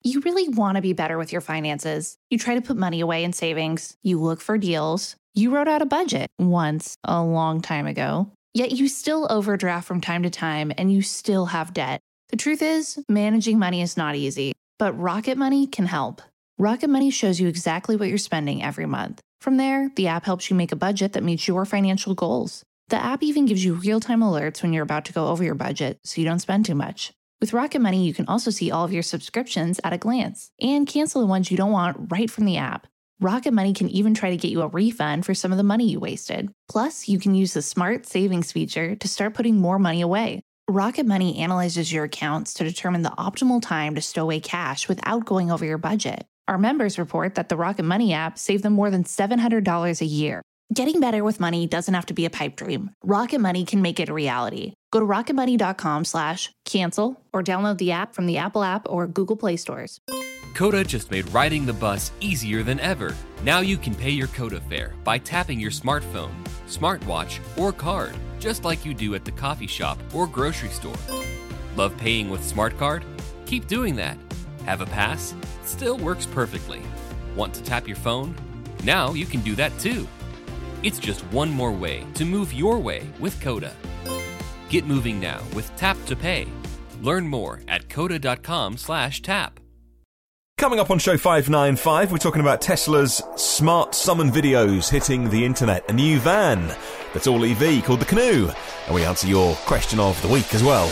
You really want to be better with your finances. You try to put money away in savings. You look for deals. You wrote out a budget once a long time ago. Yet you still overdraft from time to time and you still have debt. The truth is, managing money is not easy, but Rocket Money can help. Rocket Money shows you exactly what you're spending every month. From there, the app helps you make a budget that meets your financial goals. The app even gives you real-time alerts when you're about to go over your budget so you don't spend too much. With Rocket Money, you can also see all of your subscriptions at a glance and cancel the ones you don't want right from the app. Rocket Money can even try to get you a refund for some of the money you wasted. Plus, you can use the Smart Savings feature to start putting more money away. Rocket Money analyzes your accounts to determine the optimal time to stow away cash without going over your budget. Our members report that the Rocket Money app saved them more than $700 a year. Getting better with money doesn't have to be a pipe dream. Rocket Money can make it a reality. Go to rocketmoney.com/cancel or download the app from the Apple App or Google Play stores. Coda just made riding the bus easier than ever. Now you can pay your Coda fare by tapping your smartphone, smartwatch, or card, just like you do at the coffee shop or grocery store. Love paying with SmartCard? Keep doing that. Have a pass? Still works perfectly. Want to tap your phone? Now you can do that too. It's just one more way to move your way with Coda. Get moving now with Tap to Pay. Learn more at coda.com/tap. Coming up on show 595, we're talking about Tesla's smart summon videos hitting the internet. A new van that's all EV called the Canoo. And we answer your question of the week as well.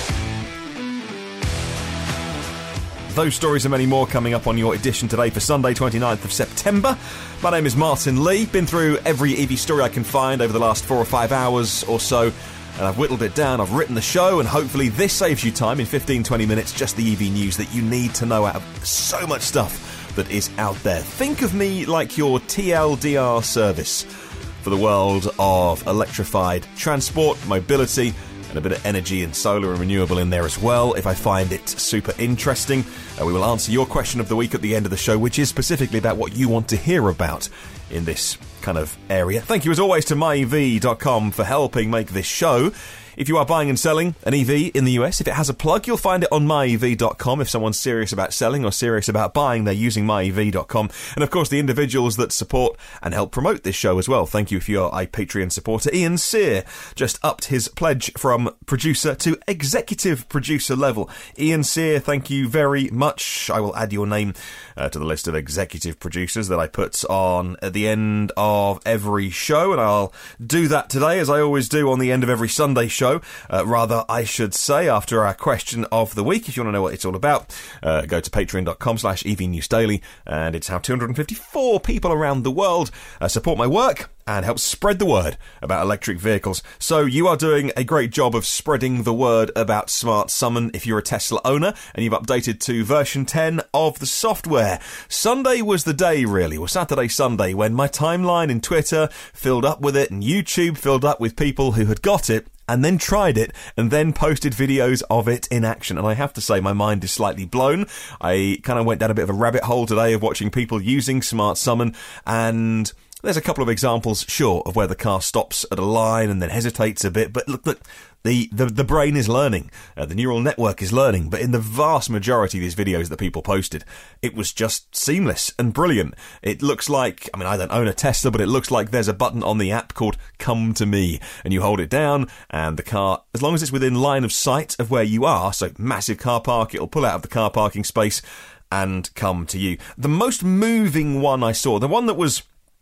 Those stories and many more coming up on your edition today for Sunday 29th of September. My name is Martin Lee. Been through every EV story I can find over the last 4 or 5 hours or so. And I've whittled it down, I've written the show, and hopefully this saves you time in 15-20 minutes, just the EV news that you need to know out of so much stuff that is out there. Think of me like your TLDR service for the world of electrified transport, mobility, and a bit of energy and solar and renewable in there as well, if I find it super interesting. We will answer your question of the week at the end of the show, which is specifically about what you want to hear about in this kind of area. Thank you as always to myev.com for helping make this show. If you are buying and selling an EV in the US, if it has a plug, you'll find it on myev.com. If someone's serious about selling or serious about buying, they're using myev.com. And of course, the individuals that support and help promote this show as well. Thank you if you're a Patreon supporter. Ian Sear just upped his pledge from producer to executive producer level. Ian Sear, thank you very much. I will add your name to the list of executive producers that I put on at the end of every show, and I'll do that today, as I always do on the end of every Sunday show. Rather, I should say, after our question of the week. If you want to know what it's all about, go to patreon.com/evnewsdaily, and it's how 254 people around the world support my work and help spread the word about electric vehicles. So you are doing a great job of spreading the word about Smart Summon if you're a Tesla owner and you've updated to version 10 of the software. Sunday was the day, really, or Saturday, Sunday, when my timeline in Twitter filled up with it and YouTube filled up with people who had got it and then tried it, and then posted videos of it in action. And I have to say, my mind is slightly blown. I kind of went down a bit of a rabbit hole today of watching people using Smart Summon, and there's a couple of examples, sure, of where the car stops at a line and then hesitates a bit, but look, the brain is learning, the neural network is learning, but in the vast majority of these videos that people posted, it was just seamless and brilliant. It looks like, I mean, I don't own a Tesla, but it looks like there's a button on the app called Come to Me, and you hold it down, and the car, as long as it's within line of sight of where you are, so massive car park, it'll pull out of the car parking space and come to you. The most moving one I saw, the one that was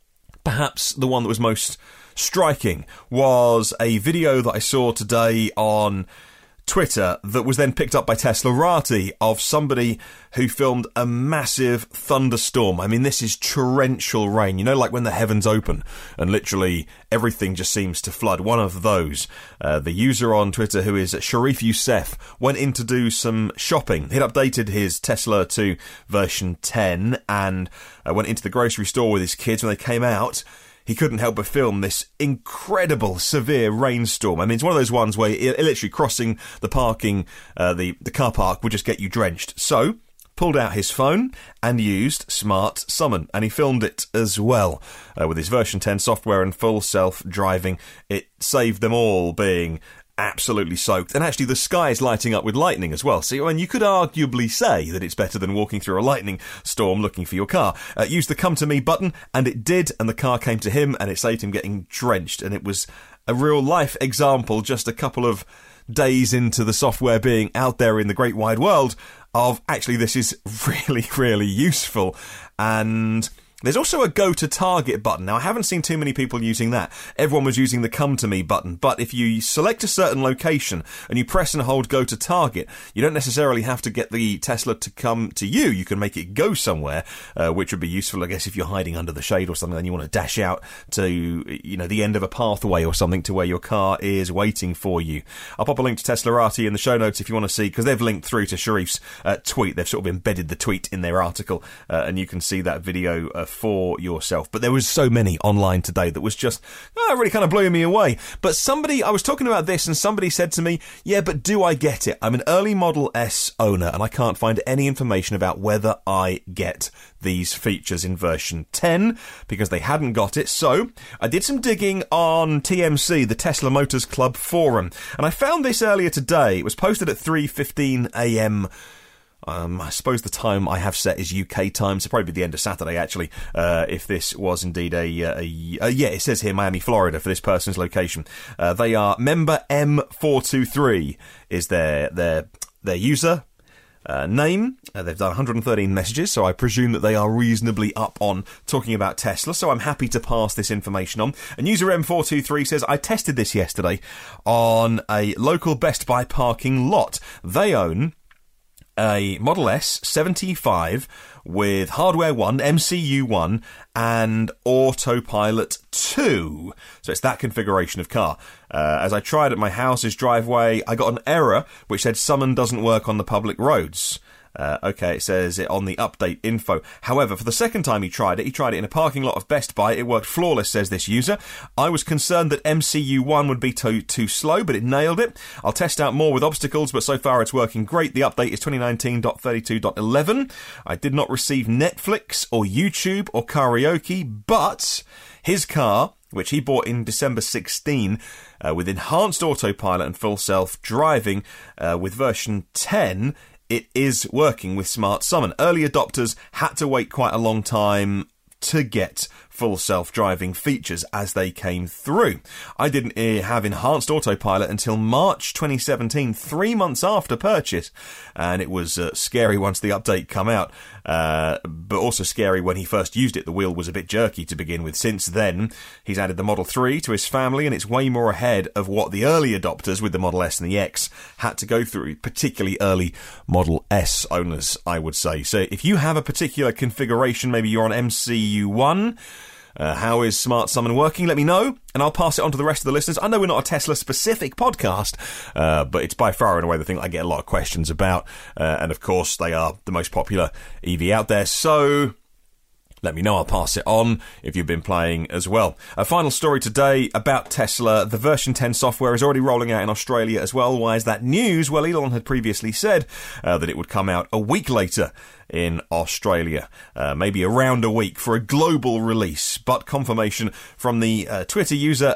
perhaps the one that was most striking, was a video that I saw today on Twitter that was then picked up by Teslarati of somebody who filmed a massive thunderstorm. I mean, this is torrential rain, you know, like when the heavens open and literally everything just seems to flood. One of those. The user on Twitter, who is Sharif Youssef, went in to do some shopping. He'd updated his Tesla to version 10 and went into the grocery store with his kids. When they came out, he couldn't help but film this incredible, severe rainstorm. I mean, it's one of those ones where literally crossing the parking, the car park would just get you drenched. So, pulled out his phone and used Smart Summon, and he filmed it as well. With his version 10 software and full self-driving, it saved them all being absolutely soaked, and actually the sky is lighting up with lightning as well. So, you could arguably say that it's better than walking through a lightning storm looking for your car. Use the Come To Me button, and it did, and the car came to him, and it saved him getting drenched, and it was a real-life example just a couple of days into the software being out there in the great wide world of actually this is really, really useful. And there's also a Go to Target button. Now, I haven't seen too many people using that. Everyone was using the Come To Me button. But if you select a certain location and you press and hold Go to Target, you don't necessarily have to get the Tesla to come to you. You can make it go somewhere, which would be useful, I guess, if you're hiding under the shade or something and you want to dash out to, the end of a pathway or something to where your car is waiting for you. I'll pop a link to Teslarati in the show notes if you want to see, because they've linked through to Sharif's tweet. They've sort of embedded the tweet in their article, and you can see that video for yourself. But there was so many online today that was just really kind of blew me away. But I was talking about this and somebody said to me, yeah, but do I get it? I'm an early Model S owner and I can't find any information about whether I get these features in version 10 because they hadn't got it. So I did some digging on TMC, the Tesla Motors Club forum, and I found this earlier today. It was posted at 3:15 a.m. I suppose the time I have set is UK time, so probably the end of Saturday, actually, if this was indeed it says here Miami, Florida, for this person's location. They are member M423 is their user name. They've done 113 messages, so I presume that they are reasonably up on talking about Tesla, so I'm happy to pass this information on. And user M423 says, I tested this yesterday on a local Best Buy parking lot. They own a Model S 75 with Hardware 1, MCU 1, and Autopilot 2. So it's that configuration of car. As I tried at my house's driveway, I got an error which said summon doesn't work on the public roads. Okay, it says it on the update info. However, for the second time he tried it in a parking lot of Best Buy. It worked flawless, says this user. I was concerned that MCU1 would be too slow, but it nailed it. I'll test out more with obstacles, but so far it's working great. The update is 2019.32.11. I did not receive Netflix or YouTube or karaoke, but his car, which he bought in December 16, with enhanced autopilot and full self-driving, with version 10, it is working with Smart Summon. Early adopters had to wait quite a long time to get full self-driving features as they came through. I didn't have enhanced autopilot until March 2017, 3 months after purchase, and it was scary once the update come out, but also scary when he first used it. The wheel was a bit jerky to begin with. Since then, he's added the Model 3 to his family, and it's way more ahead of what the early adopters with the Model S and the X had to go through, particularly early Model S owners, I would say. So if you have a particular configuration, maybe you're on MCU1, how is Smart Summon working? Let me know, and I'll pass it on to the rest of the listeners. I know we're not a Tesla-specific podcast, but it's by far and away the thing I get a lot of questions about, and of course they are the most popular EV out there, so let me know, I'll pass it on if you've been playing as well. A final story today about Tesla. The version 10 software is already rolling out in Australia as well. Why is that news? Well, Elon had previously said that it would come out a week later in Australia, maybe around a week for a global release, but confirmation from the Twitter user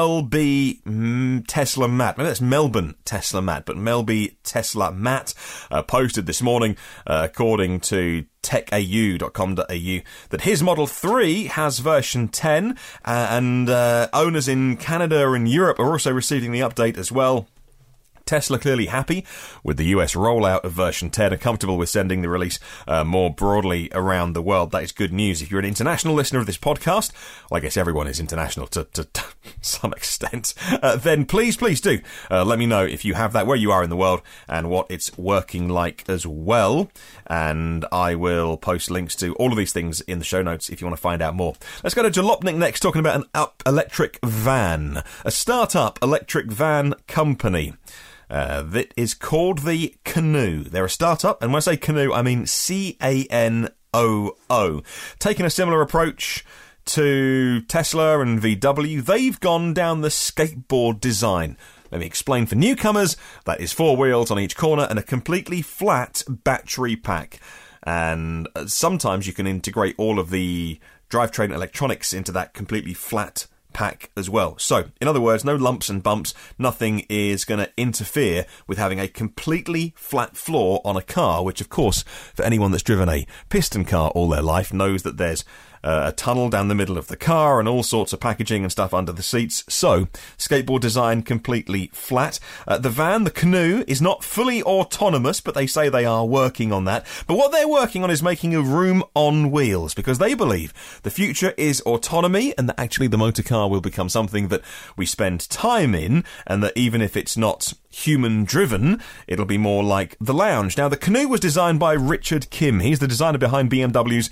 Melby Tesla Matt. Maybe that's Melbourne Tesla Matt, but Melby Tesla Matt posted this morning, according to techau.com.au, that his Model 3 has version 10, and owners in Canada and Europe are also receiving the update as well. Tesla clearly happy with the US rollout of version 10 and comfortable with sending the release more broadly around the world. That is good news. If you're an international listener of this podcast, well, I guess everyone is international to some extent, then please do let me know if you have that, where you are in the world, and what it's working like as well. And I will post links to all of these things in the show notes if you want to find out more. Let's go to Jalopnik next, talking about an electric van, a startup electric van company. That is called the Canoo. They're a startup, and when I say Canoo, I mean CANOO. Taking a similar approach to Tesla and VW, they've gone down the skateboard design. Let me explain for newcomers. That is 4 wheels on each corner and a completely flat battery pack. And sometimes you can integrate all of the drivetrain electronics into that completely flat pack as well. So, in other words, no lumps and bumps, nothing is going to interfere with having a completely flat floor on a car, which of course, for anyone that's driven a piston car all their life, knows that there's a tunnel down the middle of the car and all sorts of packaging and stuff under the seats. So, skateboard design completely flat. The van, the Canoo, is not fully autonomous, but they say they are working on that. But what they're working on is making a room on wheels, because they believe the future is autonomy and that actually the motor car will become something that we spend time in, and that even if it's not human driven, it'll be more like the lounge. Now, the Canoo was designed by Richard Kim. He's the designer behind BMW's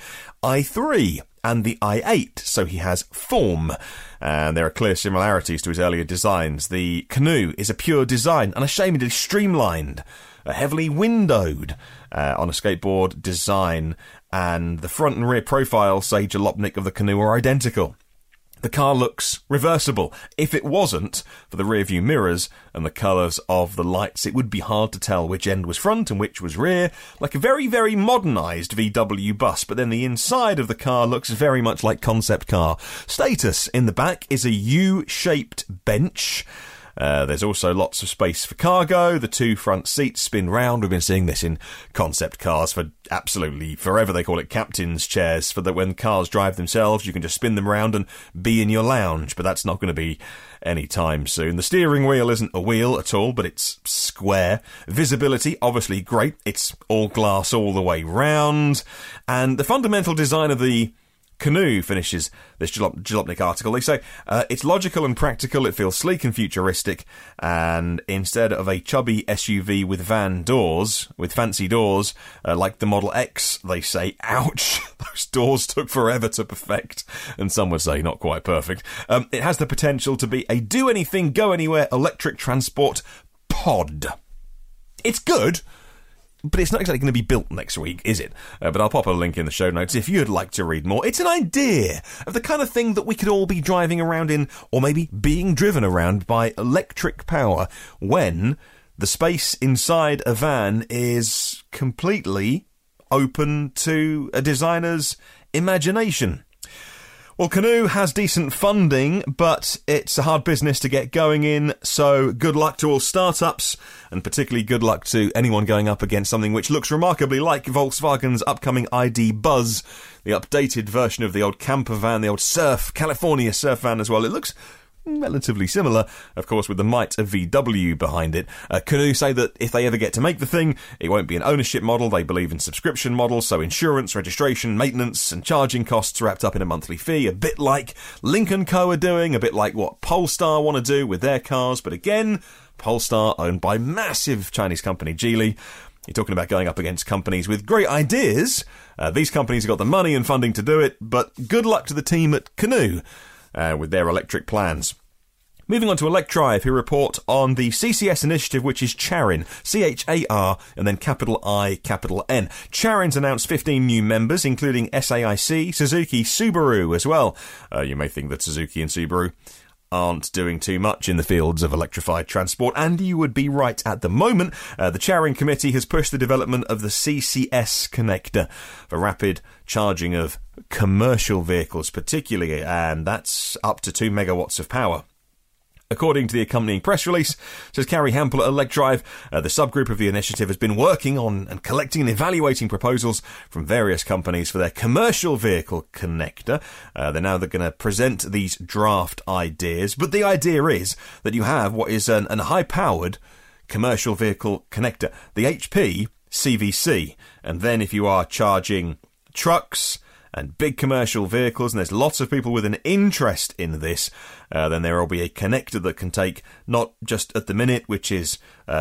i3 and the i8, so he has form. And there are clear similarities to his earlier designs. The Canoo is a pure design, unashamedly streamlined, heavily windowed on a skateboard design, and the front and rear profile, say Jalopnik of the Canoo, are identical. The car looks reversible. If it wasn't for the rear view mirrors and the colours of the lights, it would be hard to tell which end was front and which was rear, like a very, very modernised VW bus. But then the inside of the car looks very much like concept car. Status in the back is a U-shaped bench. There's also lots of space for cargo. The two front seats spin round. We've been seeing this in concept cars for absolutely forever. They call it captain's chairs, for that when cars drive themselves, you can just spin them round and be in your lounge. But that's not going to be any time soon. The steering wheel isn't a wheel at all, but it's square. Visibility, obviously great. It's all glass all the way round. And the fundamental design of the Canoo finishes this Jalopnik article. They say, it's logical and practical, it feels sleek and futuristic, and instead of a chubby SUV with van doors, with fancy doors, like the Model X, they say, ouch, those doors took forever to perfect, and some would say not quite perfect. It has the potential to be a do-anything, go-anywhere electric transport pod. It's good, but it's not exactly going to be built next week, is it? But I'll pop a link in the show notes if you'd like to read more. It's an idea of the kind of thing that we could all be driving around in, or maybe being driven around by electric power, when the space inside a van is completely open to a designer's imagination. Well, Canoo has decent funding, but it's a hard business to get going in, so good luck to all startups, and particularly good luck to anyone going up against something which looks remarkably like Volkswagen's upcoming ID Buzz, the updated version of the old camper van, the old California surf van as well. It looks relatively similar, of course, with the might of VW behind it. Canoo say that if they ever get to make the thing, it won't be an ownership model. They believe in subscription models, so insurance, registration, maintenance and charging costs wrapped up in a monthly fee, a bit like Lynk & Co are doing, a bit like what Polestar want to do with their cars. But again, Polestar owned by massive Chinese company Geely. You're talking about going up against companies with great ideas. These companies have got the money and funding to do it, but good luck to the team at Canoo with their electric plans. Moving on to Electrive, who report on the CCS initiative, which is Charin, C-H-A-R, and then capital I, capital N. Charin's announced 15 new members, including SAIC, Suzuki, Subaru as well. You may think that Suzuki and Subaru aren't doing too much in the fields of electrified transport, and you would be right at the moment. The Charin Committee has pushed the development of the CCS connector for rapid charging of commercial vehicles particularly, and that's up to 2 megawatts of power. According to the accompanying press release, says Carrie Hampel at Electrive, the subgroup of the initiative has been working on and collecting and evaluating proposals from various companies for their commercial vehicle connector. They're now going to present these draft ideas, but the idea is that you have what is an high-powered commercial vehicle connector, the HP CVC, and then if you are charging trucks and big commercial vehicles, and there's lots of people with an interest in this, then there will be a connector that can take not just at the minute, which is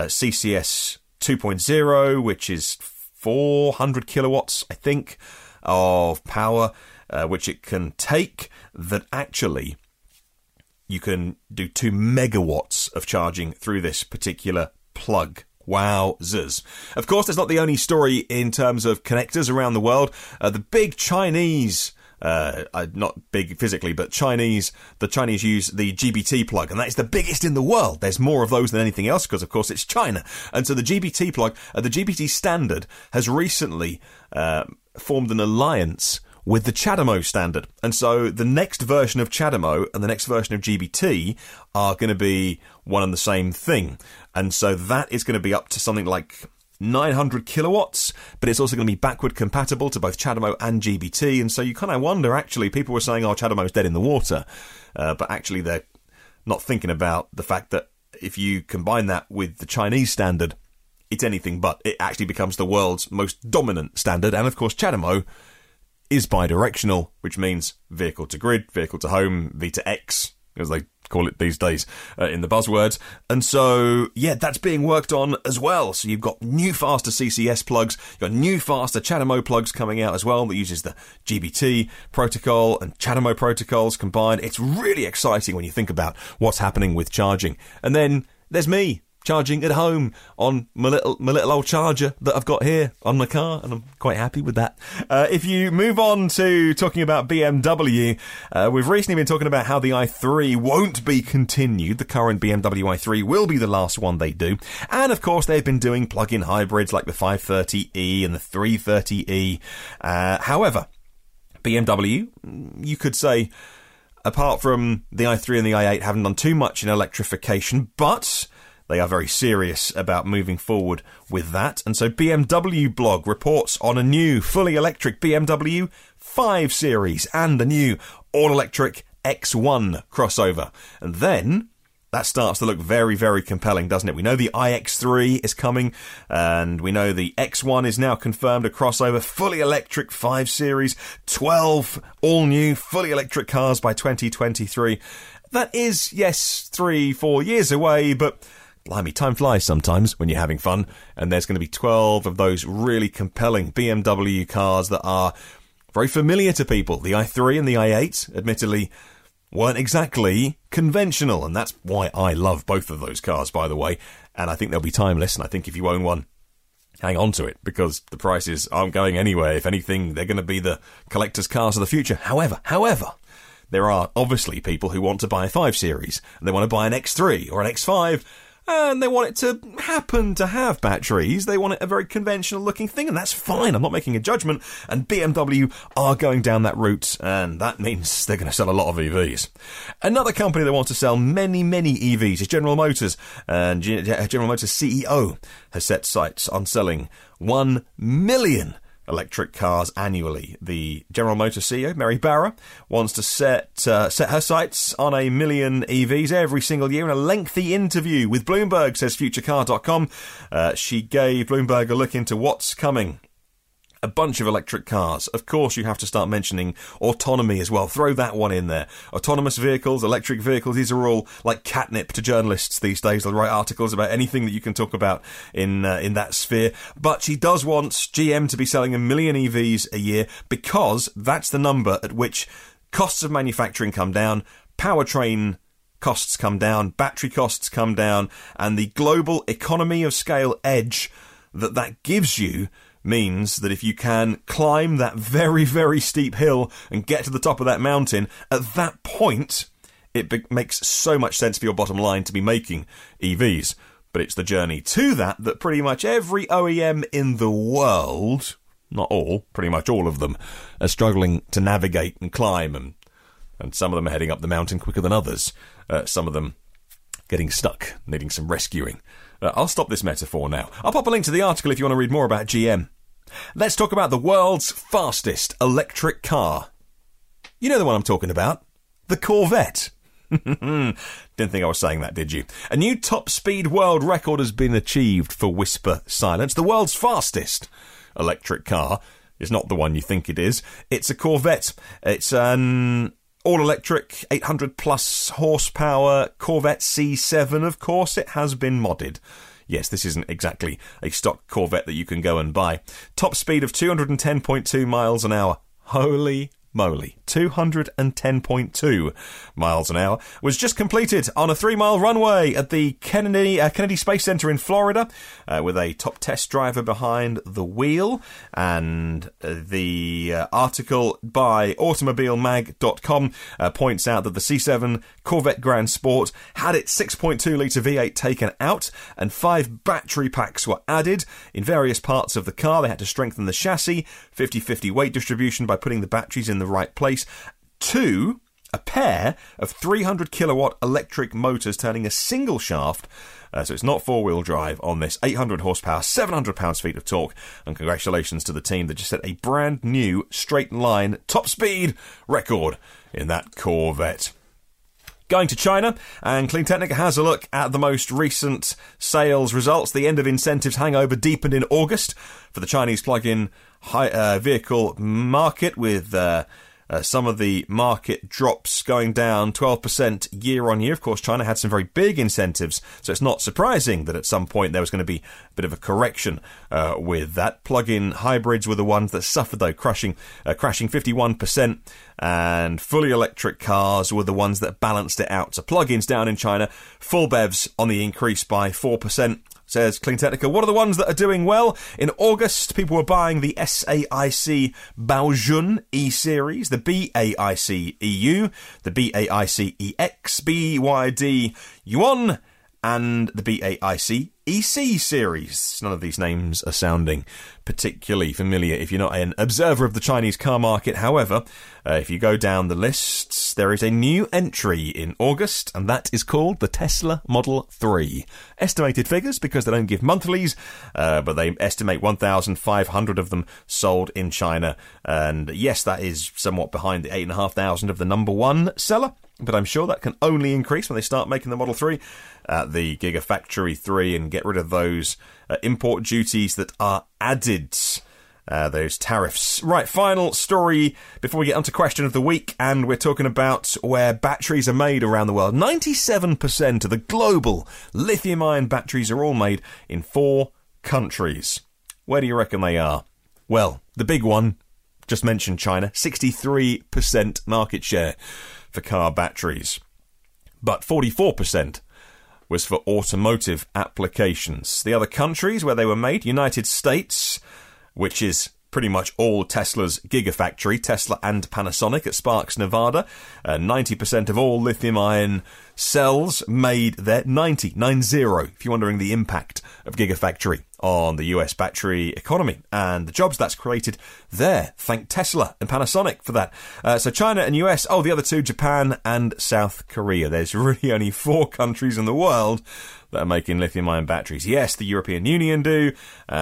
CCS 2.0, which is 400 kilowatts, I think, of power, which it can take, that actually you can do 2 megawatts of charging through this particular plug. Wowzers. Of course, that's not the only story in terms of connectors around the world. The big Chinese, not big physically, but the Chinese use the GBT plug, and that is the biggest in the world. There's more of those than anything else because, of course, it's China. And so the GBT plug, the GBT standard, has recently formed an alliance with the CHAdeMO standard. And so the next version of CHAdeMO and the next version of GBT are going to be one and the same thing. And so that is going to be up to something like 900 kilowatts, but it's also going to be backward compatible to both CHAdeMO and GBT. And so you kind of wonder, actually, people were saying, oh, CHAdeMO's dead in the water. But actually they're not thinking about the fact that if you combine that with the Chinese standard, it's anything but. It actually becomes the world's most dominant standard. And of course, CHAdeMO is bidirectional, which means vehicle to grid, vehicle to home, V2X, as they call it these days in the buzzwords. And so, yeah, that's being worked on as well. So you've got new, faster CCS plugs, you've got new, faster CHAdeMO plugs coming out as well that uses the GBT protocol and CHAdeMO protocols combined. It's really exciting when you think about what's happening with charging. And then there's me, charging at home on my little old charger that I've got here on my car, and I'm quite happy with that. If you move on to talking about BMW, we've recently been talking about how the i3 won't be continued. The current BMW i3 will be the last one they do. And of course, they've been doing plug-in hybrids like the 530e and the 330e. However, BMW, you could say, apart from the i3 and the i8, haven't done too much in electrification, but they are very serious about moving forward with that. And so BMW blog reports on a new fully electric BMW 5 Series and a new all-electric X1 crossover. And then that starts to look very, very compelling, doesn't it? We know the iX3 is coming, and we know the X1 is now confirmed, a crossover, fully electric 5 Series, 12 all-new fully electric cars by 2023. That is, yes, 3-4 years away, but blimey, time flies sometimes when you're having fun, and there's going to be 12 of those really compelling BMW cars that are very familiar to people. The i3 and the i8, admittedly, weren't exactly conventional, and that's why I love both of those cars, by the way, and I think they'll be timeless, and I think if you own one, hang on to it, because the prices aren't going anywhere. If anything, they're going to be the collector's cars of the future. However, there are obviously people who want to buy a 5 Series, and they want to buy an X3 or an X5, and they want it to happen to have batteries. They want it a very conventional looking thing, and that's fine. I'm not making a judgment. And BMW are going down that route, and that means they're going to sell a lot of EVs. Another company that wants to sell many, many EVs is General Motors. And General Motors CEO has set sights on selling 1 million electric cars annually. The General Motors CEO, Mary Barra, wants to set her sights on 1 million EVs every single year. In a lengthy interview with Bloomberg, says FutureCar.com, she gave Bloomberg a look into what's coming. A bunch of electric cars. Of course, you have to start mentioning autonomy as well. Throw that one in there. Autonomous vehicles, electric vehicles, these are all like catnip to journalists these days. They'll write articles about anything that you can talk about in that sphere. But she does want GM to be selling 1 million EVs a year, because that's the number at which costs of manufacturing come down, powertrain costs come down, battery costs come down, and the global economy of scale edge that gives you means that if you can climb that very, very steep hill and get to the top of that mountain, at that point, it makes so much sense for your bottom line to be making EVs. But it's the journey to that pretty much every OEM in the world, not all, pretty much all of them, are struggling to navigate and climb, and some of them are heading up the mountain quicker than others. Some of them getting stuck, needing some rescuing. I'll stop this metaphor now. I'll pop a link to the article if you want to read more about GM. Let's talk about the world's fastest electric car. You know the one I'm talking about. The Corvette. Didn't think I was saying that, did you? A new top speed world record has been achieved for Whisper Silence. The world's fastest electric car is not the one you think it is. It's a Corvette. It's an all-electric, 800-plus horsepower Corvette C7. Of course, it has been modded. Yes, this isn't exactly a stock Corvette that you can go and buy. Top speed of 210.2 miles an hour. Holy moly, 210.2 miles an hour, was just completed on a 3-mile runway at the Kennedy Space Center in Florida, with a top test driver behind the wheel. And the article by automobilemag.com points out that the C7 Corvette Grand Sport had its 6.2-litre V8 taken out, and 5 battery packs were added in various parts of the car. They had to strengthen the chassis, 50-50 weight distribution by putting the batteries in the right place. 2, a pair of 300 kilowatt electric motors turning a single shaft, so it's not four-wheel drive on this, 800 horsepower, 700 pounds-feet of torque, and congratulations to the team that just set a brand new straight line top speed record in that Corvette. Going to China, and Clean Technica has a look at the most recent sales results. The end of incentives hangover deepened in August for the Chinese plug-in vehicle market, with some of the market drops going down 12% year on year. Of course, China had some very big incentives, so it's not surprising that at some point there was going to be a bit of a correction with that. Plug-in hybrids were the ones that suffered, though, crashing 51%, and fully electric cars were the ones that balanced it out. So plug-ins down in China, full BEVs on the increase by 4%. Says Clean Technica. What are the ones that are doing well? In August, people were buying the SAIC Baojun E-Series, the BAIC EU, the BAIC EX, BYD Yuan, and the BAIC EC series. None of these names are sounding particularly familiar if you're not an observer of the Chinese car market. However, if you go down the lists, there is a new entry in August, and that is called the Tesla Model 3. Estimated figures, because they don't give monthlies, but they estimate 1,500 of them sold in China. And yes, that is somewhat behind the 8,500 of the number one seller, but I'm sure that can only increase when they start making the Model 3 at the Gigafactory 3 and get rid of those import duties that are added, those tariffs. Right, final story before we get onto question of the week, and we're talking about where batteries are made around the world. 97% of the global lithium-ion batteries are all made in 4 countries. Where do you reckon they are? Well, the big one, just mentioned China, 63% market share for car batteries, but 44% was for automotive applications. The other countries where they were made, United States, which is pretty much all Tesla's Gigafactory, Tesla and Panasonic at Sparks, Nevada. 90% of all lithium-ion cells made there. 90, if you're wondering the impact of Gigafactory on the US battery economy and the jobs that's created there. Thank Tesla and Panasonic for that. So China and US, the other 2, Japan and South Korea. There's really only 4 countries in the world that are making lithium-ion batteries. Yes, the European Union do,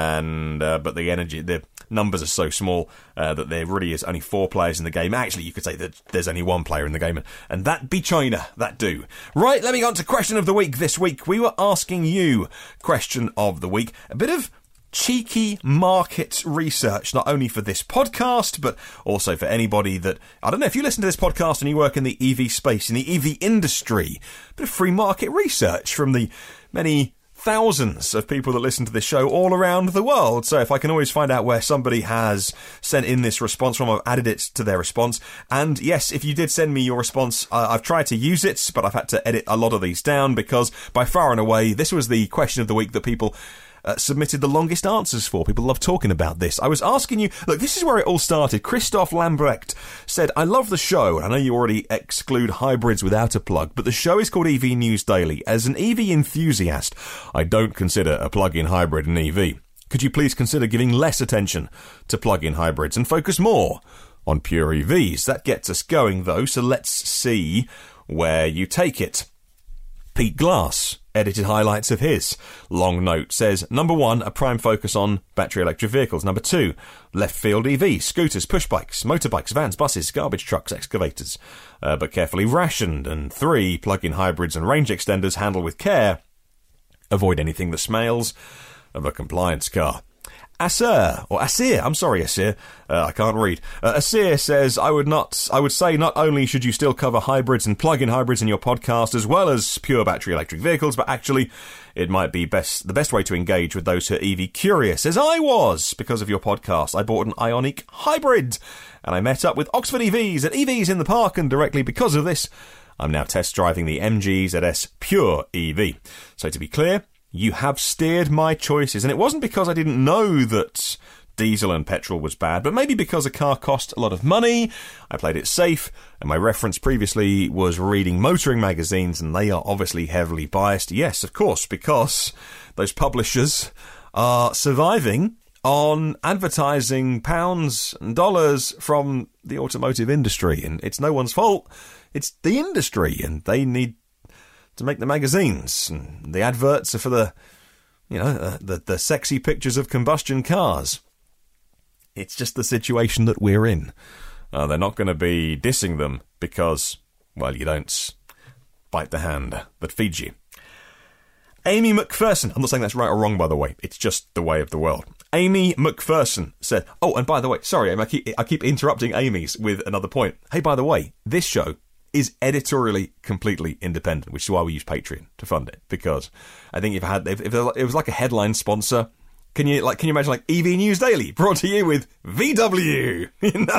and but the numbers are so small that there really is only 4 players in the game. Actually, you could say that there's only 1 player in the game, and that be China. That do. Right, let me go on to question of the week. This week, we were asking you question of the week. A bit of cheeky market research, not only for this podcast, but also for anybody that, I don't know, if you listen to this podcast and you work in the EV space, in the EV industry, a bit of free market research from the many thousands of people that listen to this show all around the world. So if I can always find out where somebody has sent in this response from, I've added it to their response. And yes, if you did send me your response, I've tried to use it, but I've had to edit a lot of these down because by far and away, this was the question of the week that people submitted the longest answers for. People love talking about this. I was asking you, look, this is where it all started. Christoph Lambrecht said, I love the show. I know you already exclude hybrids without a plug, but the show is called EV News Daily. As an EV enthusiast, I don't consider a plug-in hybrid an EV. Could you please consider giving less attention to plug-in hybrids and focus more on pure EVs? That gets us going, though, so let's see where you take it. Pete Glass edited highlights of his long note, says, number 1, a prime focus on battery electric vehicles. Number 2, left field EVs, scooters, push bikes, motorbikes, vans, buses, garbage trucks, excavators, but carefully rationed. And 3, plug-in hybrids and range extenders, handle with care. Avoid anything that smells of a compliance car. Asir, I can't read. Asir says, I would say not only should you still cover hybrids and plug-in hybrids in your podcast as well as pure battery electric vehicles, but actually it might be the best way to engage with those who are EV curious, as I was. Because of your podcast, I bought an Ioniq hybrid, and I met up with Oxford EVs at EVs in the Park, and directly because of this, I'm now test driving the MG ZS Pure EV. So to be clear, you have steered my choices, and it wasn't because I didn't know that diesel and petrol was bad, but maybe because a car cost a lot of money, I played it safe, and my reference previously was reading motoring magazines, and they are obviously heavily biased. Yes, of course, because those publishers are surviving on advertising pounds and dollars from the automotive industry, and it's no one's fault. It's the industry, and they need to make the magazines, and the adverts are for the sexy pictures of combustion cars. It's just the situation that we're in. They're not going to be dissing them because, well, you don't bite the hand that feeds you. Amy McPherson, I'm not saying that's right or wrong, by the way, it's just the way of the world. Amy McPherson said, oh, and by the way, sorry, I keep interrupting Amy's with another point. Hey, by the way, this show is editorially completely independent, which is why we use Patreon to fund it. Because I think if it was like a headline sponsor, can you imagine like EV News Daily brought to you with VW?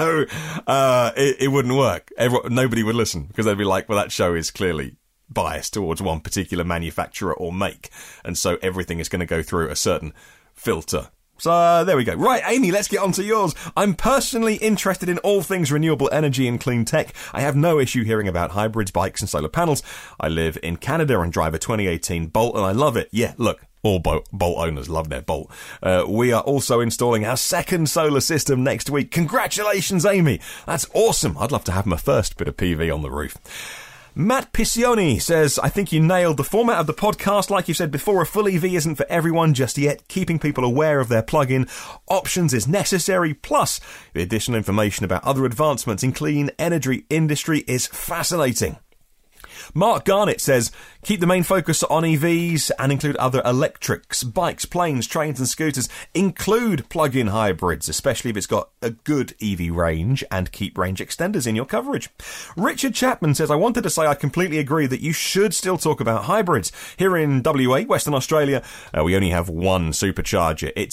It wouldn't work. Nobody would listen because they'd be like, well, that show is clearly biased towards one particular manufacturer or make, and so everything is going to go through a certain filter. So there we go. Right, Amy, let's get on to yours. I'm personally interested in all things renewable energy and clean tech. I have no issue hearing about hybrids, bikes and solar panels. I live in Canada and drive a 2018 Bolt, and I love it. Yeah, look, all Bolt owners love their Bolt. We are also installing our second solar system next week. Congratulations, Amy. That's awesome. I'd love to have my first bit of PV on the roof. Matt Piccioni says, I think you nailed the format of the podcast. Like you said before, a full EV isn't for everyone just yet. Keeping people aware of their plug-in options is necessary. Plus, the additional information about other advancements in clean energy industry is fascinating. Mark Garnett says, keep the main focus on EVs and include other electrics, bikes, planes, trains and scooters. Include plug-in hybrids, especially if it's got a good EV range, and keep range extenders in your coverage. Richard Chapman says, I wanted to say I completely agree that you should still talk about hybrids. Here in WA, Western Australia, we only have one supercharger. It's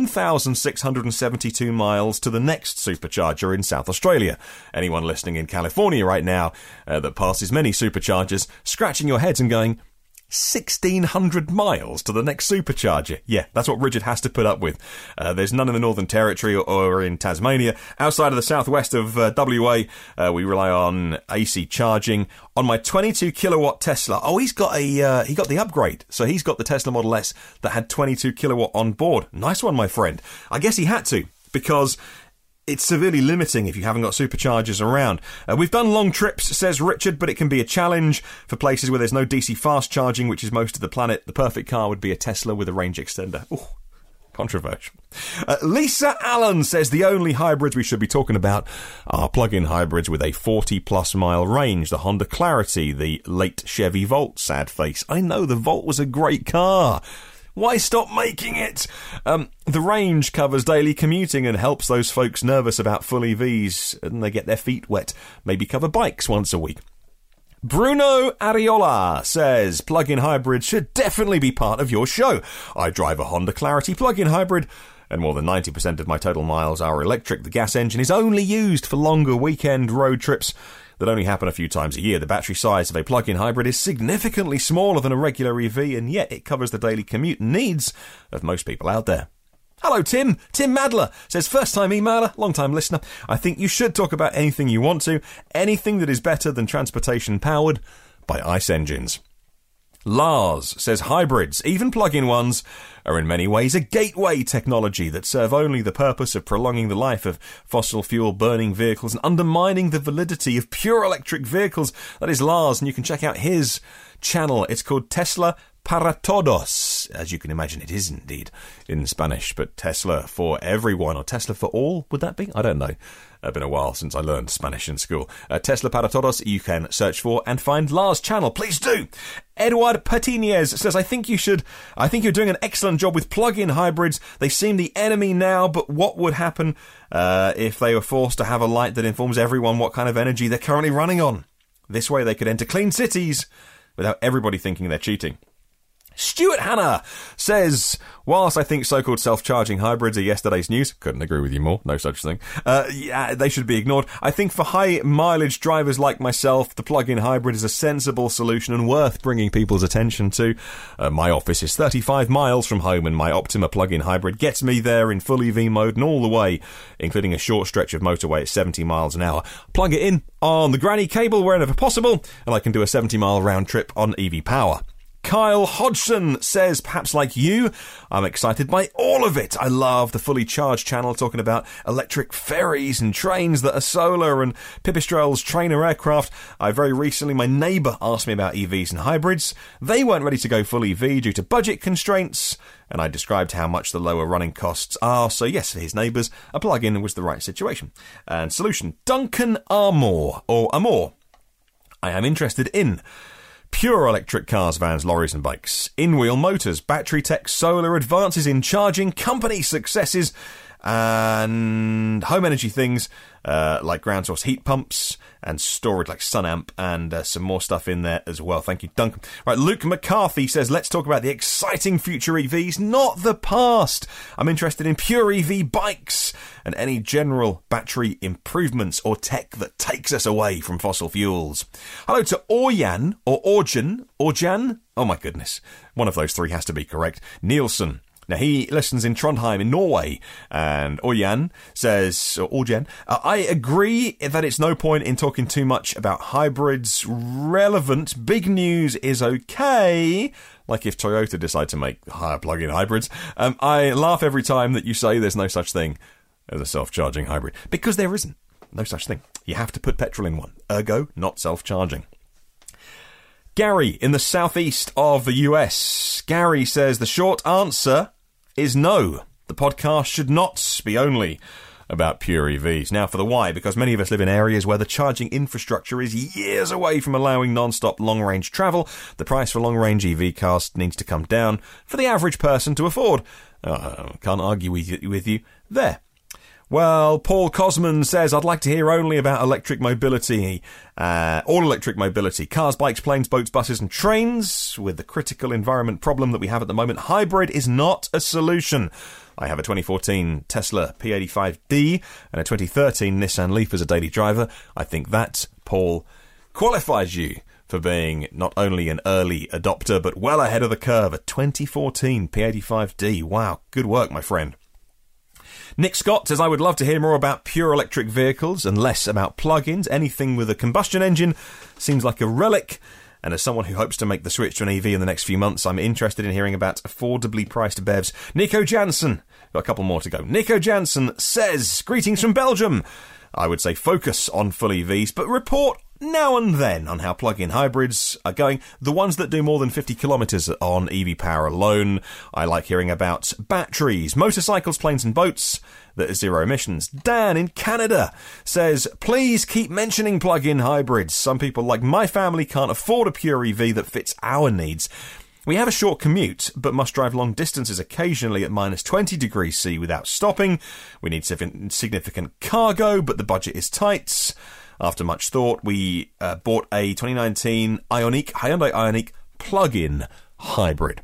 1,672 miles to the next supercharger in South Australia. Anyone listening in California right now that passes many superchargers, scratching your heads and going, 1,600 miles to the next supercharger. Yeah, that's what Richard has to put up with. There's none in the Northern Territory or in Tasmania. Outside of the southwest of WA, we rely on AC charging. On my 22 kilowatt Tesla, he got the upgrade. So he's got the Tesla Model S that had 22 kilowatt on board. Nice one, my friend. I guess he had to, because it's severely limiting if you haven't got superchargers around. We've done long trips, says Richard, but it can be a challenge for places where there's no DC fast charging, which is most of the planet. The perfect car would be a Tesla with a range extender. Ooh, controversial. Lisa Allen says the only hybrids we should be talking about are plug-in hybrids with a 40-plus mile range. The Honda Clarity, the late Chevy Volt, sad face. I know, the Volt was a great car. Why stop making it? The range covers daily commuting and helps those folks nervous about full EVs and they get their feet wet. Maybe cover bikes once a week. Bruno Ariola says plug-in hybrids should definitely be part of your show. I drive a Honda Clarity plug-in hybrid, and more than 90% of my total miles are electric. The gas engine is only used for longer weekend road trips that only happen a few times a year. The battery size of a plug-in hybrid is significantly smaller than a regular EV, and yet it covers the daily commute needs of most people out there. Hello, Tim. Tim Madler says, first-time emailer, long-time listener. I think you should talk about anything you want to, anything that is better than transportation powered by ICE engines. Lars says hybrids, even plug-in ones, are in many ways a gateway technology that serve only the purpose of prolonging the life of fossil fuel burning vehicles and undermining the validity of pure electric vehicles. That is Lars, and you can check out his channel. It's called Tesla para Todos. As you can imagine, it is indeed in Spanish, but Tesla for everyone, or Tesla for all, would that be? I don't know. Been a while since I learned Spanish in school. Tesla para Todos, you can search for and find Lars' channel. Please do. Edward Patinez says, I think you're doing an excellent job with plug-in hybrids. They seem the enemy now, but what would happen if they were forced to have a light that informs everyone what kind of energy they're currently running on? This way they could enter clean cities without everybody thinking they're cheating. Stuart Hanna says, whilst I think so-called self-charging hybrids are yesterday's news, couldn't agree with you more, no such thing, they should be ignored. I think for high-mileage drivers like myself, the plug-in hybrid is a sensible solution and worth bringing people's attention to. My office is 35 miles from home, and my Optima plug-in hybrid gets me there in full EV mode and all the way, including a short stretch of motorway at 70 miles an hour. Plug it in on the granny cable wherever possible, and I can do a 70-mile round trip on EV power. Kyle Hodgson says, perhaps like you, I'm excited by all of it. I love the Fully Charged channel talking about electric ferries and trains that are solar and Pipistrel's trainer aircraft. Very recently, my neighbour asked me about EVs and hybrids. They weren't ready to go full EV due to budget constraints, and I described how much the lower running costs are. So yes, for his neighbours, a plug-in was the right situation. And solution, Duncan Armour, or Amor. I am interested in pure electric cars, vans, lorries and bikes, in-wheel motors, battery tech, solar, advances in charging, company successes, and home energy things like ground source heat pumps and storage like SunAmp, and some more stuff in there as well. Thank you, Duncan. Right, Luke McCarthy says, let's talk about the exciting future EVs, not the past. I'm interested in pure EV bikes and any general battery improvements or tech that takes us away from fossil fuels. Hello to Orjan, or Orjan? Oh my goodness. One of those three has to be correct. Nielsen. Now, he listens in Trondheim in Norway, and Orjan says, I agree that it's no point in talking too much about hybrids. Relevant, big news is okay, like if Toyota decide to make plug-in hybrids. I laugh every time that you say there's no such thing as a self-charging hybrid, because there isn't. No such thing. You have to put petrol in one, ergo not self-charging. Gary in the southeast of the US. Gary says the short answer is no. The podcast should not be only about pure EVs. Now for the why, because many of us live in areas where the charging infrastructure is years away from allowing non-stop long-range travel. The price for long-range EV cars needs to come down for the average person to afford. Can't argue with you there. Well, Paul Cosman says, I'd like to hear only about electric mobility, all electric mobility, cars, bikes, planes, boats, buses and trains. With the critical environment problem that we have at the moment, hybrid is not a solution. I have a 2014 Tesla P85D and a 2013 Nissan Leaf as a daily driver. I think that, Paul, qualifies you for being not only an early adopter, but well ahead of the curve. A 2014 P85D. Wow, good work, my friend. Nick Scott says, I would love to hear more about pure electric vehicles and less about plug-ins. Anything with a combustion engine seems like a relic. And as someone who hopes to make the switch to an EV in the next few months, I'm interested in hearing about affordably priced BEVs. Nico Jansen, got a couple more to go. Nico Jansen says, greetings from Belgium. I would say focus on full EVs, but report now and then on how plug-in hybrids are going. The ones that do more than 50 kilometres on EV power alone. I like hearing about batteries, motorcycles, planes and boats that are zero emissions. Dan in Canada says, please keep mentioning plug-in hybrids. Some people like my family can't afford a pure EV that fits our needs. We have a short commute, but must drive long distances occasionally at minus 20 degrees C without stopping. We need significant cargo, but the budget is tight. After much thought, we bought a 2019 Hyundai Ioniq plug-in hybrid.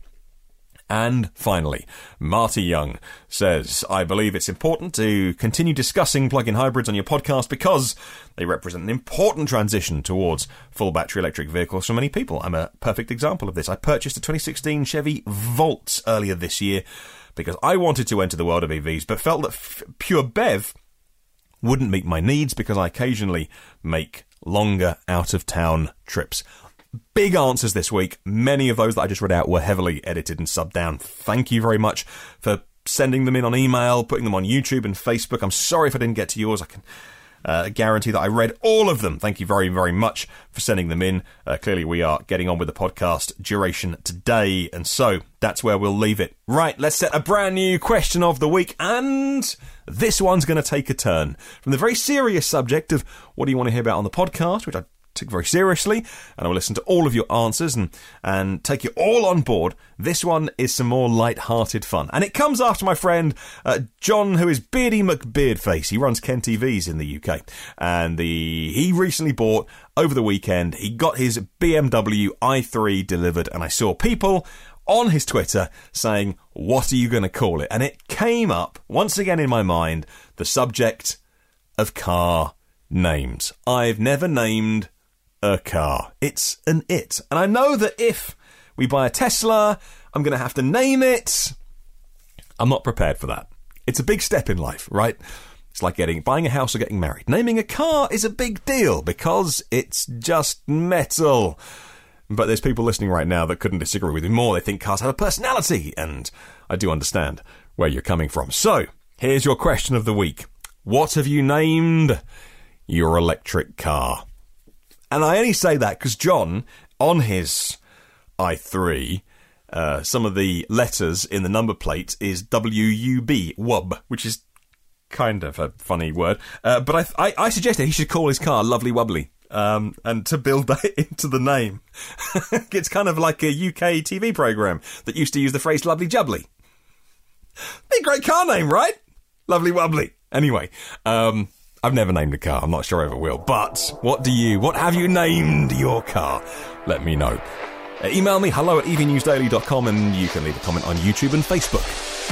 And finally, Marty Young says, I believe it's important to continue discussing plug-in hybrids on your podcast because they represent an important transition towards full battery electric vehicles for many people. I'm a perfect example of this. I purchased a 2016 Chevy Volt earlier this year because I wanted to enter the world of EVs, but felt that pure BEV wouldn't meet my needs because I occasionally make longer out-of-town trips. Big answers this week. Many of those that I just read out were heavily edited and subbed down. Thank you very much for sending them in on email, putting them on YouTube and Facebook. I'm sorry if I didn't get to yours. guarantee that I read all of them. Thank you very, very much for sending them in. Clearly, we are getting on with the podcast duration today, and so that's where we'll leave it. Right, let's set a brand new question of the week, and this one's going to take a turn from the very serious subject of what do you want to hear about on the podcast, which I took very seriously, and I will listen to all of your answers and take you all on board. This one is some more light-hearted fun, and it comes after my friend John, who is Beardy McBeardface. He runs Ken TVs in the UK, and he recently bought, over the weekend, he got his BMW i3 delivered, and I saw people on his Twitter saying, what are you going to call it? And it came up, once again in my mind, the subject of car names. I've never named a car. It's an it. And I know that if we buy a Tesla, I'm going to have to name it. I'm not prepared for that. It's a big step in life, right? It's like buying a house or getting married. Naming a car is a big deal because it's just metal. But there's people listening right now that couldn't disagree with me more. They think cars have a personality, and I do understand where you're coming from. So, here's your question of the week. What have you named your electric car? And I only say that because John, on his i3, some of the letters in the number plate is WUB, WUB, which is kind of a funny word. But I suggested he should call his car Lovely Wubbly, and to build that into the name. It's kind of like a UK TV programme that used to use the phrase Lovely Jubbly. Be a great car name, right? Lovely Wubbly. Anyway, I've never named a car. I'm not sure I ever will. But what have you named your car? Let me know. Email me, hello@evnewsdaily.com, and you can leave a comment on YouTube and Facebook.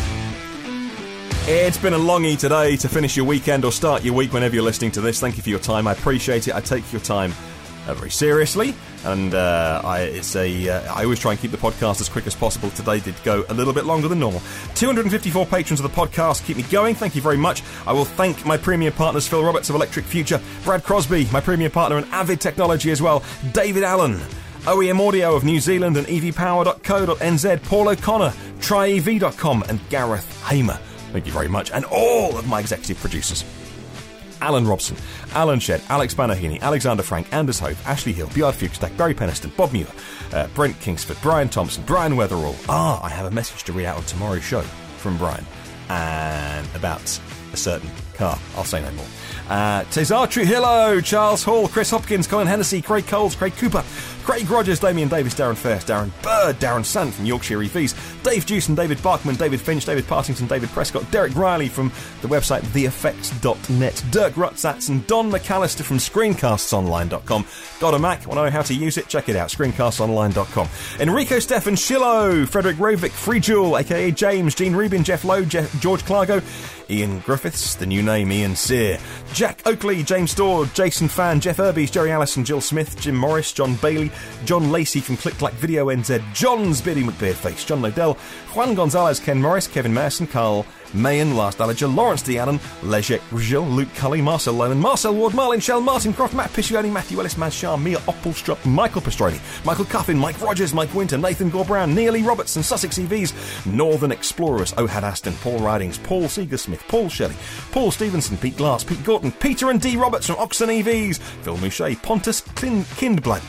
It's been a longie today to finish your weekend or start your week whenever you're listening to this. Thank you for your time. I appreciate it. I take your time very seriously, and I always try and keep the podcast as quick as possible. Today did go a little bit longer than normal. 254 patrons of the podcast keep me going. Thank you very much. I will thank my premium partners, Phil Roberts of Electric Future, Brad Crosby, my premium partner in Avid Technology as well, David Allen, OEM Audio of New Zealand and evpower.co.nz, Paul O'Connor, tryev.com, and Gareth Hamer. Thank you very much. And all of my executive producers: Alan Robson, Alan Shedd, Alex Banahini, Alexander Frank, Anders Hope, Ashley Hill, Björn Fuchstak, Barry Penniston, Bob Muir, Brent Kingsford, Brian Thompson, Brian Weatherall. I have a message to read out on tomorrow's show from Brian, and about a certain car. I'll say no more. Cesar Trujillo, Charles Hall, Chris Hopkins, Colin Hennessy, Craig Coles, Craig Cooper, Craig Rogers, Damien Davis, Darren Fairst, Darren Bird, Darren Sant from Yorkshire EVs, Dave Jewson, David Barkman, David Finch, David Partington, David Prescott, Derek Riley from the website theeffects.net, Dirk Rutzatz, and Don McAllister from screencastsonline.com. Got a Mac? Want to know how to use it? Check it out, screencastsonline.com. Enrico Stefan Shillo, Frederick Rovic, Free Jewel, aka James, Gene Rubin, Jeff Lowe, George Clargo, Ian Griffiths, the new name Ian Sear, Jack Oakley, James Storr, Jason Fan, Jeff Irbies, Jerry Allison, Jill Smith, Jim Morris, John Bailey, John Lacey from Click Clack Video NZ, John's Beardy McBeardface, John Lodell, Juan Gonzalez, Ken Morris, Kevin Mayerson, Carl Mayan, Lars Dallager, Lawrence Deannan, Lejek Rugil, Luke Cully, Marcel Lohman, Marcel Ward, Marlin Shell, Martin Croft, Matt Piscioni, Matthew Ellis, Maz Shah, Mia Oppelstrup, Michael Pastroni, Michael Cuffin, Mike Rogers, Mike Winter, Nathan Gore Brown, Neil Lee Robertson, Sussex EVs, Northern Explorers, Ohad Aston, Paul Ridings, Paul Seegersmith, Paul Shelley, Paul Stevenson, Pete Glass, Pete Gorton, Peter and D Roberts from Oxon EVs, Phil Mouchet, Pontus Kindblad,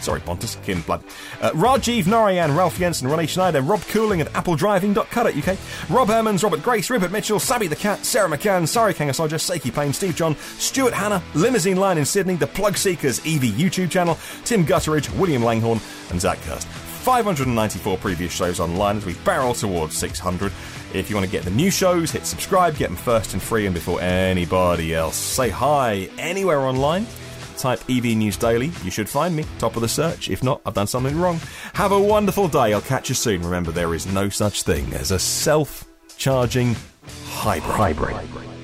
Rajiv Narayan, Ralph Jensen, Ronnie Schneider, Rob Cooling at appledriving.co.uk, Rob Hermans, Robert Grace, Rupert Mitchell, Sabby the Cat, Sarah McCann, Sari Kangasoja, Seiki Payne, Steve John, Stuart Hanna, Limousine Line in Sydney, the Plug Seekers EV YouTube channel, Tim Gutteridge, William Langhorn, and Zach Kirst. 594 previous shows online as we barrel towards 600. If you want to get the new shows, hit subscribe, get them first and free and before anybody else. Say hi anywhere online. Type EV News Daily. You should find me, top of the search. If not, I've done something wrong. Have a wonderful day. I'll catch you soon. Remember, there is no such thing as a self-charging hybrid.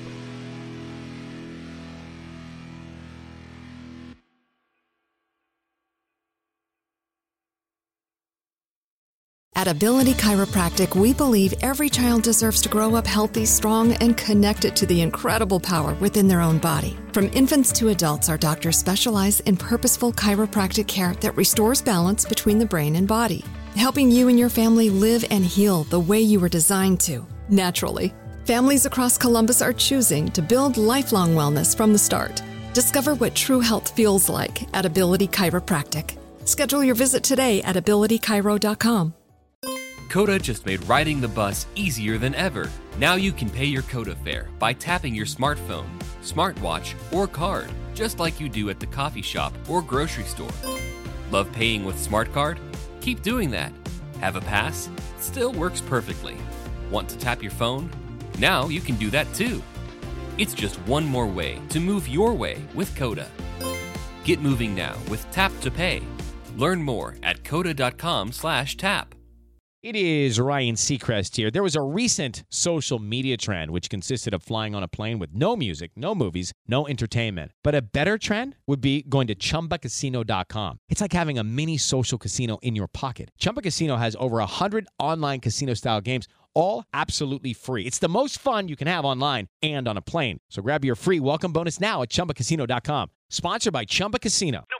At Ability Chiropractic, we believe every child deserves to grow up healthy, strong, and connected to the incredible power within their own body. From infants to adults, our doctors specialize in purposeful chiropractic care that restores balance between the brain and body, helping you and your family live and heal the way you were designed to, naturally. Families across Columbus are choosing to build lifelong wellness from the start. Discover what true health feels like at Ability Chiropractic. Schedule your visit today at abilitychiro.com. Coda just made riding the bus easier than ever. Now you can pay your Coda fare by tapping your smartphone, smartwatch, or card, just like you do at the coffee shop or grocery store. Love paying with Smart Card? Keep doing that. Have a pass? Still works perfectly. Want to tap your phone? Now you can do that too. It's just one more way to move your way with Coda. Get moving now with Tap to Pay. Learn more at coda.com/tap. It is Ryan Seacrest here. There was a recent social media trend which consisted of flying on a plane with no music, no movies, no entertainment. But a better trend would be going to ChumbaCasino.com. It's like having a mini social casino in your pocket. Chumba Casino has over 100 online casino-style games, all absolutely free. It's the most fun you can have online and on a plane. So grab your free welcome bonus now at ChumbaCasino.com. Sponsored by Chumba Casino. No